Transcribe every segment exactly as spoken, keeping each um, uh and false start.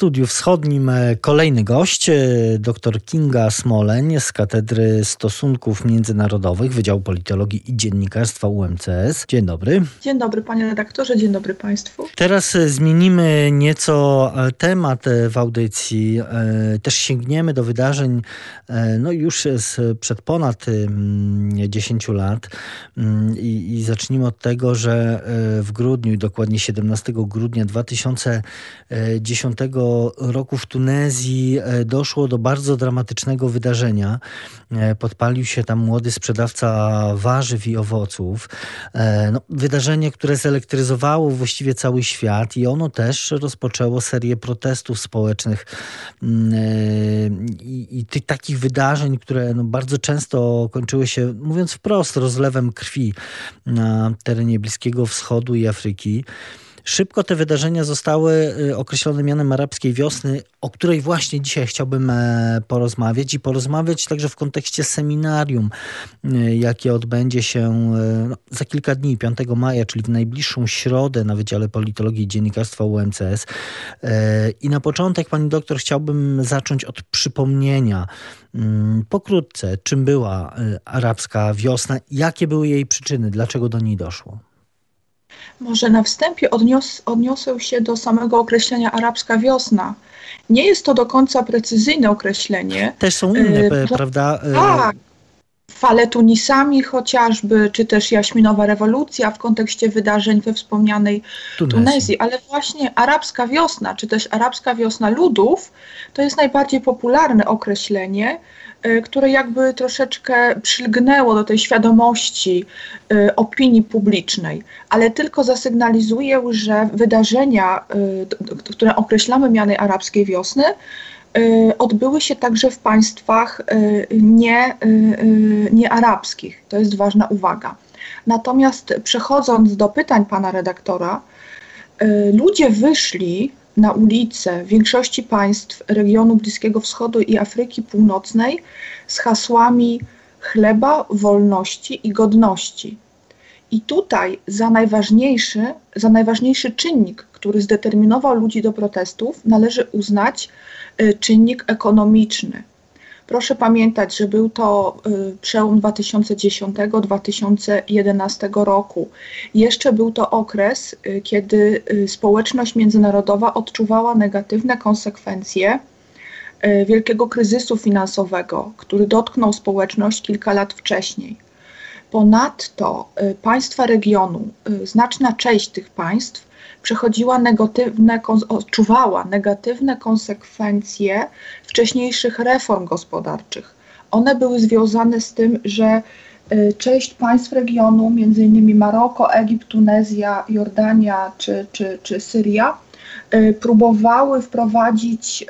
Studiu Wschodnim kolejny gość, dr Kinga Smoleń z Katedry Stosunków Międzynarodowych, Wydziału Politologii i Dziennikarstwa U M C S. Dzień dobry. Dzień dobry panie redaktorze, dzień dobry państwu. Teraz zmienimy nieco temat w audycji. Też sięgniemy do wydarzeń no już sprzed ponad dziesięciu lat i, i zacznijmy od tego, że w grudniu, dokładnie siedemnastego grudnia dwa tysiące dziesiątego roku w Tunezji doszło do bardzo dramatycznego wydarzenia. Podpalił się tam młody sprzedawca warzyw i owoców. No, wydarzenie, które zelektryzowało właściwie cały świat i ono też rozpoczęło serię protestów społecznych i, i tych takich wydarzeń, które no, bardzo często kończyły się, mówiąc wprost, rozlewem krwi na terenie Bliskiego Wschodu i Afryki. Szybko te wydarzenia zostały określone mianem arabskiej wiosny, o której właśnie dzisiaj chciałbym porozmawiać i porozmawiać także w kontekście seminarium, jakie odbędzie się no, za kilka dni, piątego maja, czyli w najbliższą środę na Wydziale Politologii i Dziennikarstwa U M C S. I na początek, pani doktor, chciałbym zacząć od przypomnienia pokrótce, czym była arabska wiosna, jakie były jej przyczyny, dlaczego do niej doszło. Może na wstępie odnios, odniosę się do samego określenia arabska wiosna. Nie jest to do końca precyzyjne określenie. Też są inne, e, prawda? Tak. Fale Tunisami chociażby, czy też jaśminowa rewolucja w kontekście wydarzeń we wspomnianej Tunezji. Tunezji. Ale właśnie arabska wiosna, czy też arabska wiosna ludów, to jest najbardziej popularne określenie, które jakby troszeczkę przylgnęło do tej świadomości y, opinii publicznej, ale tylko zasygnalizuje, że wydarzenia, y, które określamy mianem arabskiej wiosny, y, odbyły się także w państwach y, nie, y, y, niearabskich. To jest ważna uwaga. Natomiast przechodząc do pytań pana redaktora, y, ludzie wyszli na ulice w większości państw regionu Bliskiego Wschodu i Afryki Północnej z hasłami chleba, wolności i godności. I tutaj za najważniejszy, za najważniejszy czynnik, który zdeterminował ludzi do protestów, należy uznać y, czynnik ekonomiczny. Proszę pamiętać, że był to y, przełom dwa tysiące dziesiątego do dwa tysiące jedenastego roku. Jeszcze był to okres, y, kiedy y, społeczność międzynarodowa odczuwała negatywne konsekwencje y, wielkiego kryzysu finansowego, który dotknął społeczność kilka lat wcześniej. Ponadto y, państwa regionu, y, znaczna część tych państw przechodziła negatywne, odczuwała negatywne konsekwencje wcześniejszych reform gospodarczych. One były związane z tym, że część państw regionu, między innymi Maroko, Egipt, Tunezja, Jordania czy, czy, czy Syria, próbowały wprowadzić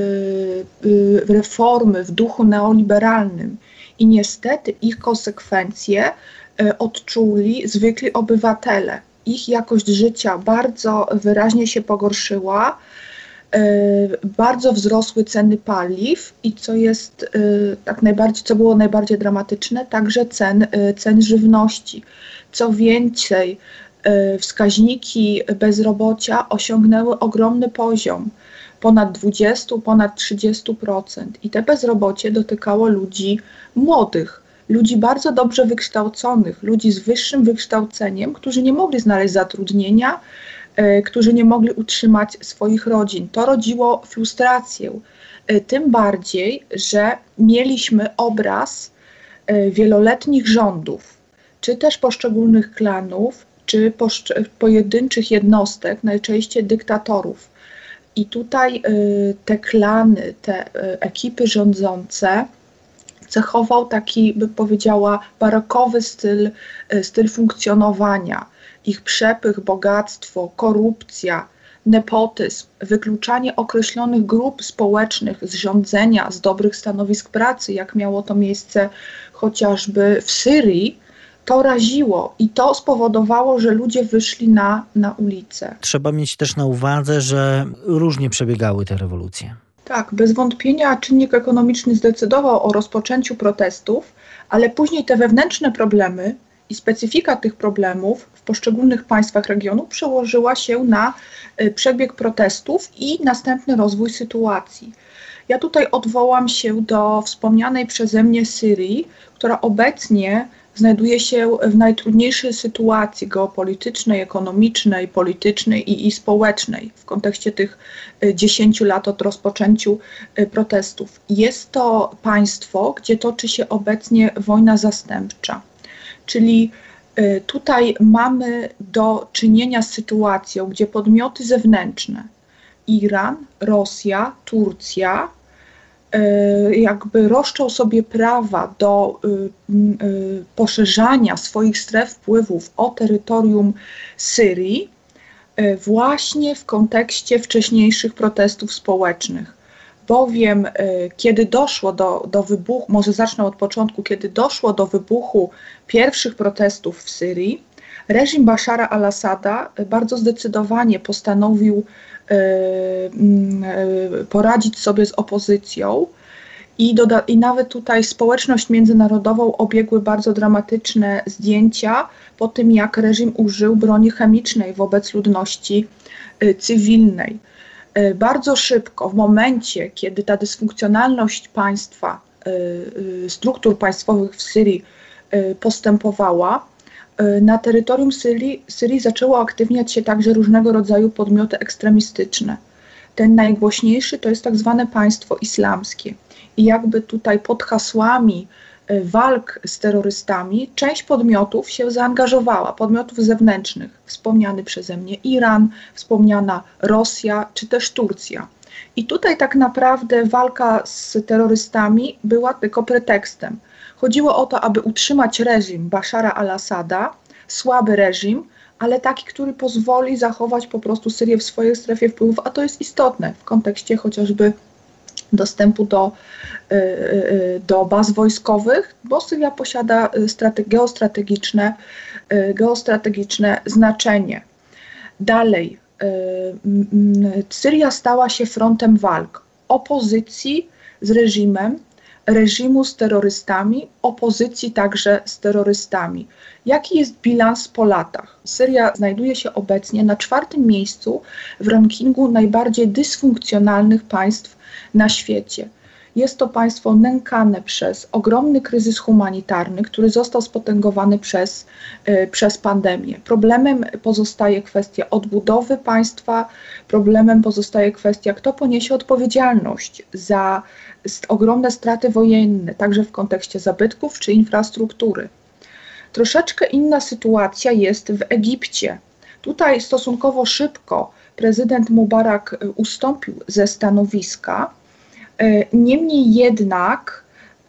reformy w duchu neoliberalnym i niestety ich konsekwencje odczuli zwykli obywatele. Ich jakość życia bardzo wyraźnie się pogorszyła, yy, bardzo wzrosły ceny paliw i co jest yy, tak najbardziej, co było najbardziej dramatyczne, także cen, yy, cen żywności. Co więcej, yy, wskaźniki bezrobocia osiągnęły ogromny poziom, ponad dwadzieścia, ponad trzydzieści procent i te bezrobocie dotykało ludzi młodych. Ludzi bardzo dobrze wykształconych, ludzi z wyższym wykształceniem, którzy nie mogli znaleźć zatrudnienia, y, którzy nie mogli utrzymać swoich rodzin. To rodziło frustrację, y, tym bardziej, że mieliśmy obraz y, wieloletnich rządów, czy też poszczególnych klanów, czy poszcz- pojedynczych jednostek, najczęściej dyktatorów. I tutaj y, te klany, te y, ekipy rządzące cechował taki, by powiedziała, barokowy styl, styl funkcjonowania. Ich przepych, bogactwo, korupcja, nepotyzm, wykluczanie określonych grup społecznych z rządzenia, z dobrych stanowisk pracy, jak miało to miejsce chociażby w Syrii, to raziło i to spowodowało, że ludzie wyszli na, na ulicę. Trzeba mieć też na uwadze, że różnie przebiegały te rewolucje. Tak, bez wątpienia czynnik ekonomiczny zdecydował o rozpoczęciu protestów, ale później te wewnętrzne problemy i specyfika tych problemów w poszczególnych państwach regionu przełożyła się na przebieg protestów i następny rozwój sytuacji. Ja tutaj odwołam się do wspomnianej przeze mnie Syrii, która obecnie znajduje się w najtrudniejszej sytuacji geopolitycznej, ekonomicznej, politycznej i, i społecznej w kontekście tych dziesięciu lat od rozpoczęciu protestów. Jest to państwo, gdzie toczy się obecnie wojna zastępcza, czyli tutaj mamy do czynienia z sytuacją, gdzie podmioty zewnętrzne, Iran, Rosja, Turcja, jakby roszczą sobie prawa do poszerzania swoich stref wpływów o terytorium Syrii właśnie w kontekście wcześniejszych protestów społecznych. Bowiem kiedy doszło do, do wybuchu, może zacznę od początku, kiedy doszło do wybuchu pierwszych protestów w Syrii, reżim Bashara al-Assada bardzo zdecydowanie postanowił poradzić sobie z opozycją i, doda- i nawet tutaj społeczność międzynarodową obiegły bardzo dramatyczne zdjęcia po tym, jak reżim użył broni chemicznej wobec ludności cywilnej. Bardzo szybko, w momencie, kiedy ta dysfunkcjonalność państwa, struktur państwowych w Syrii postępowała, na terytorium Syrii, Syrii zaczęło aktywniać się także różnego rodzaju podmioty ekstremistyczne. Ten najgłośniejszy to jest tak zwane państwo islamskie. I jakby tutaj pod hasłami walk z terrorystami część podmiotów się zaangażowała, podmiotów zewnętrznych, wspomniany przeze mnie Iran, wspomniana Rosja czy też Turcja. I tutaj tak naprawdę walka z terrorystami była tylko pretekstem. Chodziło o to, aby utrzymać reżim Bashara al-Assada, słaby reżim, ale taki, który pozwoli zachować po prostu Syrię w swojej strefie wpływów, a to jest istotne w kontekście chociażby dostępu do, do baz wojskowych, bo Syria posiada geostrategiczne, geostrategiczne znaczenie. Dalej, Syria stała się frontem walk opozycji z reżimem, reżimu z terrorystami, opozycji także z terrorystami. Jaki jest bilans po latach? Syria znajduje się obecnie na czwartym miejscu w rankingu najbardziej dysfunkcjonalnych państw na świecie. Jest to państwo nękane przez ogromny kryzys humanitarny, który został spotęgowany przez, y, przez pandemię. Problemem pozostaje kwestia odbudowy państwa, problemem pozostaje kwestia, kto poniesie odpowiedzialność za ogromne straty wojenne, także w kontekście zabytków czy infrastruktury. Troszeczkę inna sytuacja jest w Egipcie. Tutaj stosunkowo szybko prezydent Mubarak ustąpił ze stanowiska. Niemniej jednak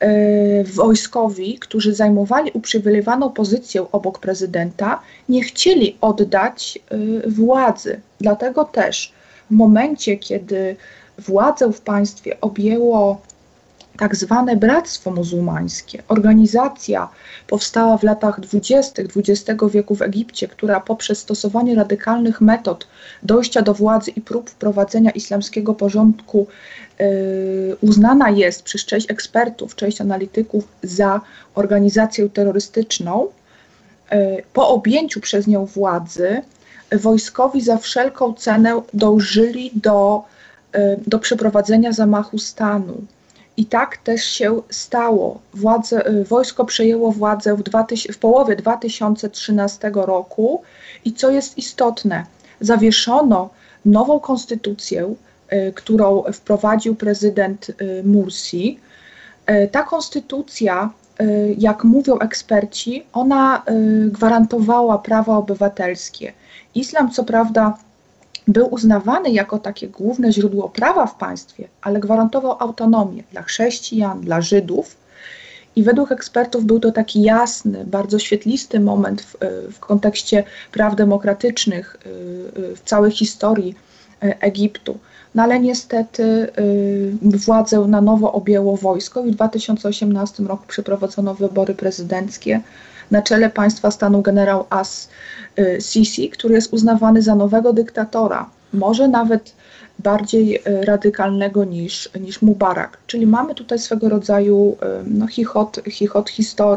wojskowi, którzy zajmowali uprzywilejowaną pozycję obok prezydenta, nie chcieli oddać władzy. Dlatego też w momencie, kiedy władzę w państwie objęło tak zwane Bractwo Muzułmańskie, organizacja powstała w latach dwudziestych dwudziestego wieku w Egipcie, która poprzez stosowanie radykalnych metod dojścia do władzy i prób wprowadzenia islamskiego porządku yy, uznana jest przez część ekspertów, część analityków za organizację terrorystyczną. Yy, po objęciu przez nią władzy wojskowi za wszelką cenę dążyli do, yy, do przeprowadzenia zamachu stanu. I tak też się stało. Władze, wojsko przejęło władzę w, dwa, w połowie dwa tysiące trzynastego roku i co jest istotne, zawieszono nową konstytucję, y, którą wprowadził prezydent y, Mursi. Y, ta konstytucja, y, jak mówią eksperci, ona y, gwarantowała prawa obywatelskie. Islam co prawda był uznawany jako takie główne źródło prawa w państwie, ale gwarantował autonomię dla chrześcijan, dla Żydów i według ekspertów był to taki jasny, bardzo świetlisty moment w, w kontekście praw demokratycznych w całej historii Egiptu. No ale niestety władzę na nowo objęło wojsko i w dwa tysiące osiemnastym roku przeprowadzono wybory prezydenckie. Na czele państwa stanął generał As-Sisi, który jest uznawany za nowego dyktatora, może nawet bardziej radykalnego niż, niż Mubarak. Czyli mamy tutaj swego rodzaju no, chichot, chichot historii.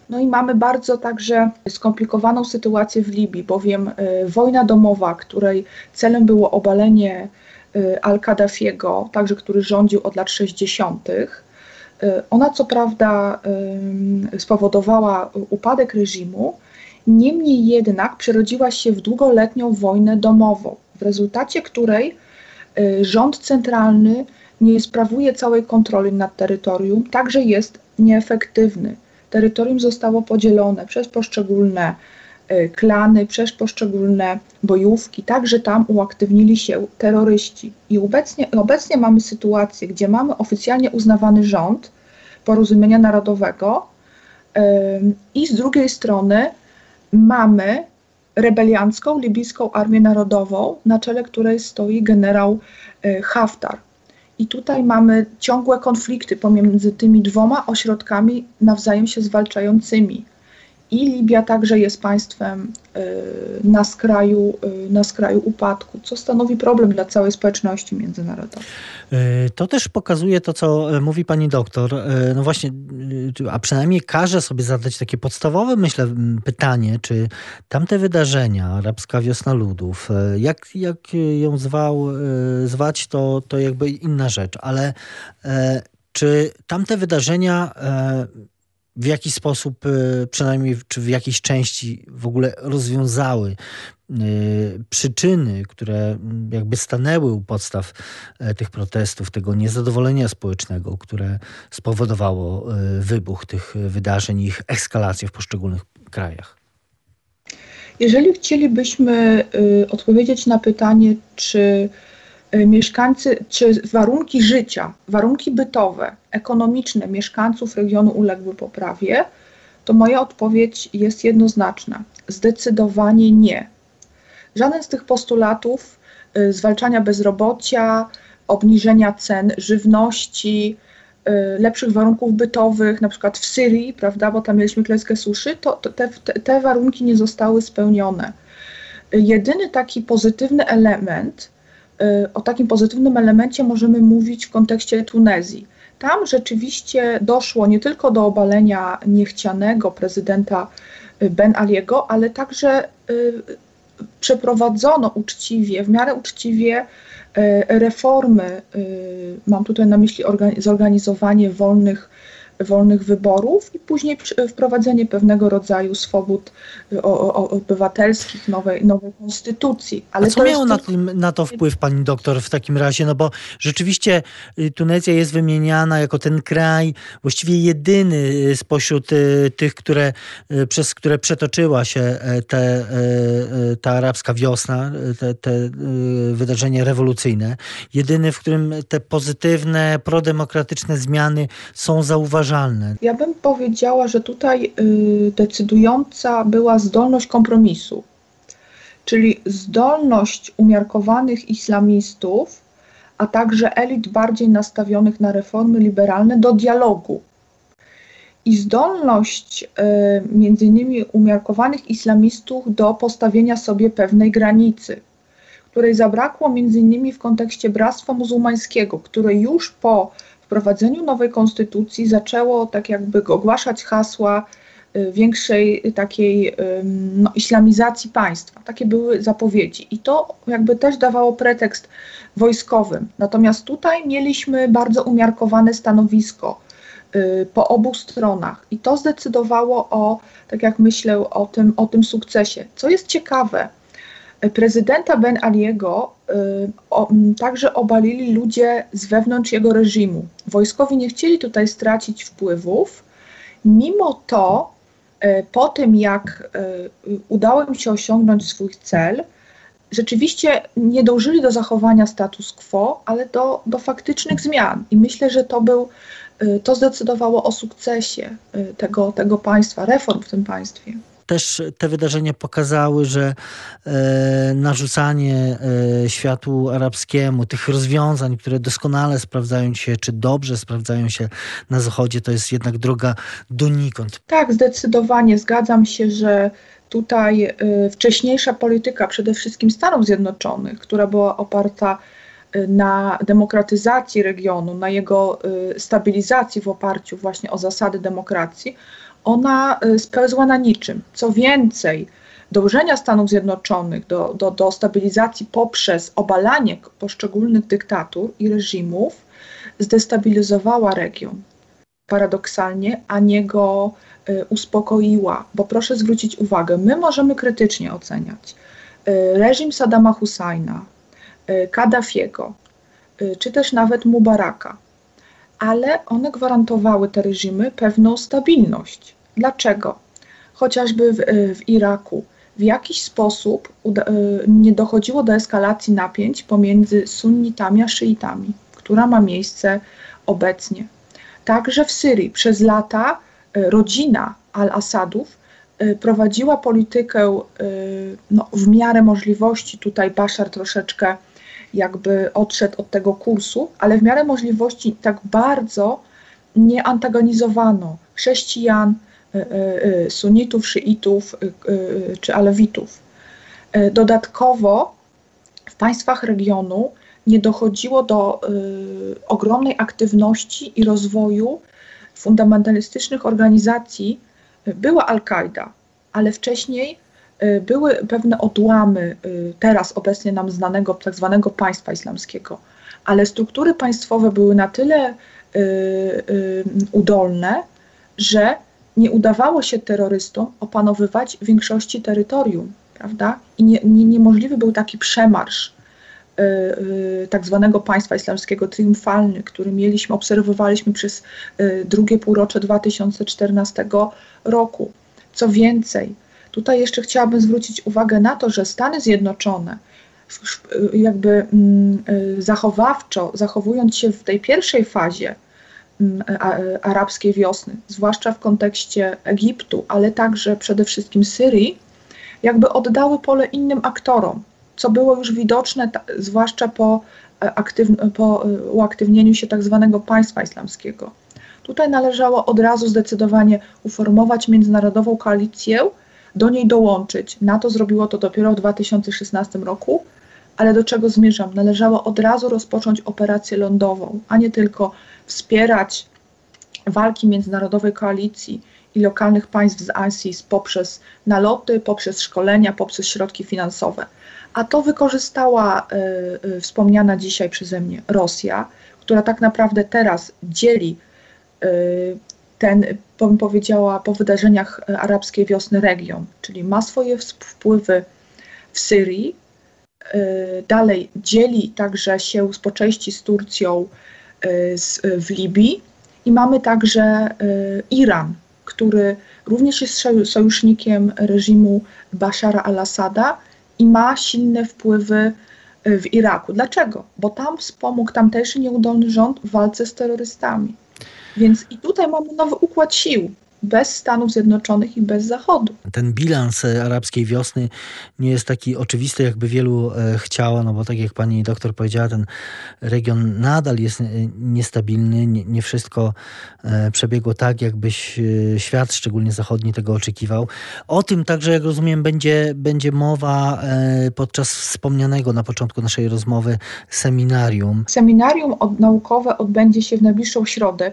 No i mamy bardzo także skomplikowaną sytuację w Libii, bowiem y, wojna domowa, której celem było obalenie y, Al-Kaddafiego, także który rządził od lat sześćdziesiątych, y, ona co prawda y, spowodowała upadek reżimu, niemniej jednak przerodziła się w długoletnią wojnę domową, w rezultacie której y, rząd centralny nie sprawuje całej kontroli nad terytorium, także jest nieefektywny. Terytorium zostało podzielone przez poszczególne y, klany, przez poszczególne bojówki, także tam uaktywnili się terroryści. I obecnie, obecnie mamy sytuację, gdzie mamy oficjalnie uznawany rząd Porozumienia Narodowego y, i z drugiej strony mamy rebeliancką libijską Armię Narodową, na czele której stoi generał y, Haftar. I tutaj mamy ciągłe konflikty pomiędzy tymi dwoma ośrodkami nawzajem się zwalczającymi. I Libia także jest państwem y, na skraju, y, na skraju upadku, co stanowi problem dla całej społeczności międzynarodowej. To też pokazuje to, co mówi pani doktor. No właśnie, a przynajmniej każe sobie zadać takie podstawowe, myślę, pytanie, czy tamte wydarzenia, arabska wiosna ludów, jak, jak ją zwał, zwać, to, to jakby inna rzecz, ale czy tamte wydarzenia w jakiś sposób, przynajmniej czy w jakiejś części w ogóle rozwiązały przyczyny, które jakby stanęły u podstaw tych protestów, tego niezadowolenia społecznego, które spowodowało wybuch tych wydarzeń i ich eskalację w poszczególnych krajach? Jeżeli chcielibyśmy odpowiedzieć na pytanie, czy mieszkańcy, czy warunki życia, warunki bytowe, ekonomiczne mieszkańców regionu uległy poprawie, to moja odpowiedź jest jednoznaczna. Zdecydowanie nie. Żaden z tych postulatów y, zwalczania bezrobocia, obniżenia cen żywności, y, lepszych warunków bytowych, na przykład w Syrii, prawda, bo tam mieliśmy klęskę suszy, to, to te, te, te warunki nie zostały spełnione. Y, jedyny taki pozytywny element, y, o takim pozytywnym elemencie możemy mówić w kontekście Tunezji. Tam rzeczywiście doszło nie tylko do obalenia niechcianego prezydenta Ben Aliego, ale także y, przeprowadzono uczciwie, w miarę uczciwie reformy, mam tutaj na myśli zorganizowanie wolnych, wolnych wyborów i później wprowadzenie pewnego rodzaju swobód obywatelskich, nowej, nowej konstytucji. Ale A co miało na, tym, na to wpływ, pani doktor, w takim razie? No bo rzeczywiście Tunezja jest wymieniana jako ten kraj właściwie jedyny spośród tych, które, przez które przetoczyła się te, ta arabska wiosna, te, te wydarzenia rewolucyjne. Jedyny, w którym te pozytywne, prodemokratyczne zmiany są zauważane. Ja bym powiedziała, że tutaj y, decydująca była zdolność kompromisu, czyli zdolność umiarkowanych islamistów, a także elit bardziej nastawionych na reformy liberalne do dialogu. I zdolność y, między innymi umiarkowanych islamistów do postawienia sobie pewnej granicy, której zabrakło między innymi w kontekście Bractwa Muzułmańskiego, które już po wprowadzeniu nowej konstytucji zaczęło tak jakby ogłaszać hasła y, większej takiej y, no, islamizacji państwa. Takie były zapowiedzi i to jakby też dawało pretekst wojskowym. Natomiast tutaj mieliśmy bardzo umiarkowane stanowisko y, po obu stronach i to zdecydowało o, tak jak myślę, o tym, o tym sukcesie. Co jest ciekawe, prezydenta Ben Aliego y, o, także obalili ludzie z wewnątrz jego reżimu. Wojskowi nie chcieli tutaj stracić wpływów. Mimo to y, po tym, jak y, udało im się osiągnąć swój cel, rzeczywiście nie dążyli do zachowania status quo, ale do, do faktycznych zmian. I myślę, że to był, y, to zdecydowało o sukcesie y, tego, tego państwa, reform w tym państwie. Też te wydarzenia pokazały, że e, narzucanie e, światu arabskiemu tych rozwiązań, które doskonale sprawdzają się, czy dobrze sprawdzają się na Zachodzie, to jest jednak droga donikąd. Tak, zdecydowanie. Zgadzam się, że tutaj e, wcześniejsza polityka przede wszystkim Stanów Zjednoczonych, która była oparta na demokratyzacji regionu, na jego e, stabilizacji w oparciu właśnie o zasady demokracji, ona spełzła na niczym. Co więcej, dążenia Stanów Zjednoczonych do, do, do stabilizacji poprzez obalanie poszczególnych dyktatur i reżimów zdestabilizowała region. Paradoksalnie, a nie go y, uspokoiła, bo proszę zwrócić uwagę, my możemy krytycznie oceniać y, reżim Saddama Husajna, y, Kaddafiego, y, czy też nawet Mubaraka, ale one gwarantowały, te reżimy, pewną stabilność. Dlaczego? Chociażby w, y, w Iraku w jakiś sposób uda, y, nie dochodziło do eskalacji napięć pomiędzy sunnitami a szyitami, która ma miejsce obecnie. Także w Syrii przez lata rodzina Al-Asadów prowadziła politykę no, w miarę możliwości. Tutaj Bashar troszeczkę jakby odszedł od tego kursu, ale w miarę możliwości tak bardzo nie antagonizowano chrześcijan, sunnitów, szyitów czy alewitów. Dodatkowo w państwach regionu nie dochodziło do y, ogromnej aktywności i rozwoju fundamentalistycznych organizacji. Była Al-Kaida, ale wcześniej y, były pewne odłamy y, teraz obecnie nam znanego tak zwanego państwa islamskiego, ale struktury państwowe były na tyle y, y, udolne, że nie udawało się terrorystom opanowywać większości terytorium, prawda? I nie, nie, niemożliwy był taki przemarsz tak zwanego państwa islamskiego triumfalny, który mieliśmy, obserwowaliśmy przez drugie półrocze dwa tysiące czternastego roku. Co więcej, tutaj jeszcze chciałabym zwrócić uwagę na to, że Stany Zjednoczone jakby zachowawczo, zachowując się w tej pierwszej fazie arabskiej wiosny, zwłaszcza w kontekście Egiptu, ale także przede wszystkim Syrii, jakby oddały pole innym aktorom, co było już widoczne, zwłaszcza po, aktyw, po uaktywnieniu się tak zwanego państwa islamskiego. Tutaj należało od razu zdecydowanie uformować międzynarodową koalicję, do niej dołączyć. NATO zrobiło to dopiero w dwa tysiące szesnastym roku, ale do czego zmierzam? Należało od razu rozpocząć operację lądową, a nie tylko wspierać walki międzynarodowej koalicji i lokalnych państw z ISIS poprzez naloty, poprzez szkolenia, poprzez środki finansowe. A to wykorzystała y, y, wspomniana dzisiaj przeze mnie Rosja, która tak naprawdę teraz dzieli y, ten, bym powiedziała, po wydarzeniach arabskiej wiosny region, czyli ma swoje wpływy w Syrii, y, dalej dzieli także się po części z Turcją y, z, w Libii i mamy także y, Iran, który również jest sojusznikiem reżimu Bashara al-Assada i ma silne wpływy w Iraku. Dlaczego? Bo tam wspomógł tamtejszy nieudolny rząd w walce z terrorystami. Więc i tutaj mamy nowy układ sił, bez Stanów Zjednoczonych i bez Zachodu. Ten bilans arabskiej wiosny nie jest taki oczywisty, jakby wielu chciało, no bo tak jak pani doktor powiedziała, ten region nadal jest niestabilny, nie, nie wszystko przebiegło tak, jakbyś świat, szczególnie zachodni, tego oczekiwał. O tym także, jak rozumiem, będzie, będzie mowa podczas wspomnianego na początku naszej rozmowy seminarium. Seminarium naukowe odbędzie się w najbliższą środę,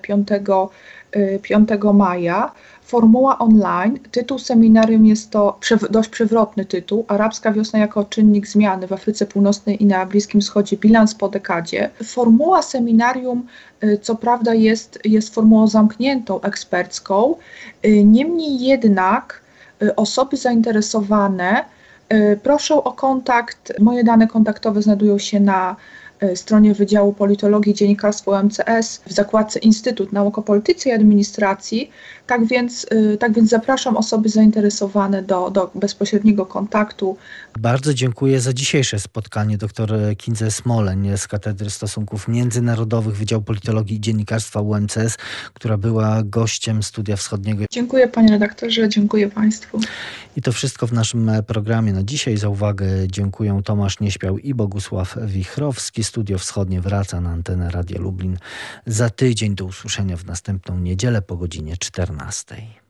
piątego maja. Formuła online. Tytuł seminarium jest to dość przewrotny tytuł. Arabska wiosna jako czynnik zmiany w Afryce Północnej i na Bliskim Wschodzie. Bilans po dekadzie. Formuła seminarium co prawda jest, jest formułą zamkniętą, ekspercką. Niemniej jednak osoby zainteresowane proszę o kontakt. Moje dane kontaktowe znajdują się na stronie Wydziału Politologii i Dziennikarstwa U M C S w zakładce Instytut Nauk o Polityce i Administracji. Tak więc, tak więc zapraszam osoby zainteresowane do, do bezpośredniego kontaktu. Bardzo dziękuję za dzisiejsze spotkanie dr Kindze Smoleń z Katedry Stosunków Międzynarodowych Wydziału Politologii i Dziennikarstwa U M C S, która była gościem Studia Wschodniego. Dziękuję panie redaktorze, dziękuję państwu. I to wszystko w naszym programie na dzisiaj. Za uwagę dziękuję Tomasz Nieśpiał i Bogusław Wichrowski. Studio Wschodnie wraca na antenę Radia Lublin za tydzień. Do usłyszenia w następną niedzielę po godzinie czternastej.